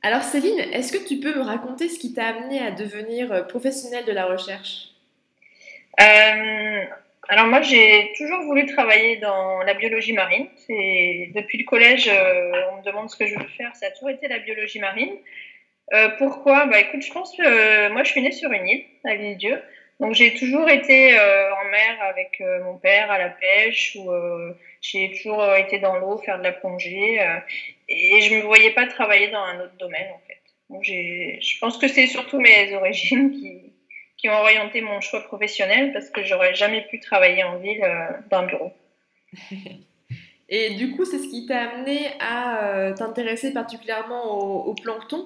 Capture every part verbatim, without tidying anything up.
Alors Céline, est-ce que tu peux me raconter ce qui t'a amené à devenir euh, professionnelle de la recherche? Euh, alors moi, j'ai toujours voulu travailler dans la biologie marine. C'est depuis le collège, euh, on me demande ce que je veux faire. Ça a toujours été la biologie marine. Euh, pourquoi? Bah écoute, je pense que euh, moi, je suis née sur une île, à l'île Dieu. Donc j'ai toujours été euh, en mer avec euh, mon père à la pêche ou euh, j'ai toujours euh, été dans l'eau faire de la plongée euh, et je me voyais pas travailler dans un autre domaine en fait. Donc j'ai, je pense que c'est surtout mes origines qui qui ont orienté mon choix professionnel parce que j'aurais jamais pu travailler en ville euh, d'un bureau. Et du coup, c'est ce qui t'a amené à euh, t'intéresser particulièrement au, au plancton?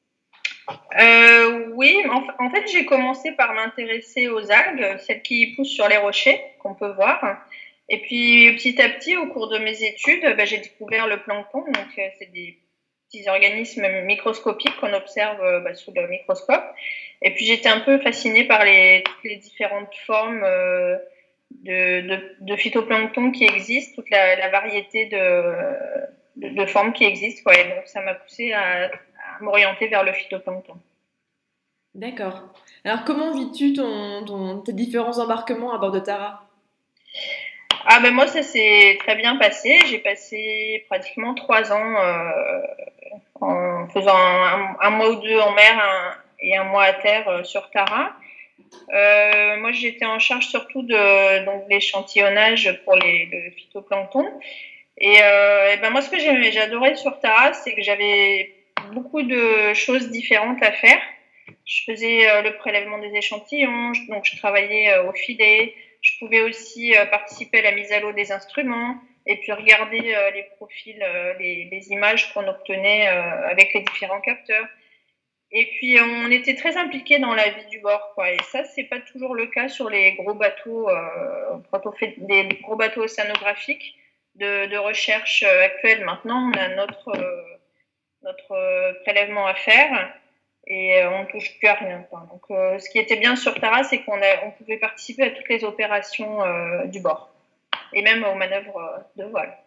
Euh, oui, en, en fait, j'ai commencé par m'intéresser aux algues, celles qui poussent sur les rochers, qu'on peut voir. Et puis, petit à petit, au cours de mes études, bah, j'ai découvert le plancton. Donc, euh, c'est des petits organismes microscopiques qu'on observe euh, bah, sous le microscope. Et puis, j'étais un peu fascinée par les, toutes les différentes formes euh, de, de, de phytoplancton qui existent, toute la, la variété de, de, de formes qui existent. Ouais. Donc, ça m'a poussée à, à m'orienter vers le phytoplancton. D'accord. Alors comment vis-tu ton, ton- tes différents embarquements à bord de Tara? Ah ben moi ça s'est très bien passé. J'ai passé pratiquement trois ans euh, en faisant un, un mois ou deux en mer un- et un mois à terre euh, sur Tara. Euh, moi j'étais en charge surtout de donc l'échantillonnage pour les, le phytoplancton. Et, euh, et ben moi ce que j'aimais, j'adorais sur Tara, c'est que j'avais beaucoup de choses différentes à faire. Je faisais euh, le prélèvement des échantillons, donc je travaillais euh, au filet. Je pouvais aussi euh, participer à la mise à l'eau des instruments et puis regarder euh, les profils, euh, les, les images qu'on obtenait euh, avec les différents capteurs. Et puis on était très impliqués dans la vie du bord, quoi. Et ça, c'est pas toujours le cas sur les gros bateaux, euh, quand on fait des gros bateaux océanographiques de, de recherche euh, actuels. Maintenant, on a notre euh, notre euh, prélèvement à faire et euh, on ne touche plus à rien, quoi. Donc, euh, ce qui était bien sur Tara, c'est qu'on a, on pouvait participer à toutes les opérations euh, du bord et même aux manœuvres euh, de voile.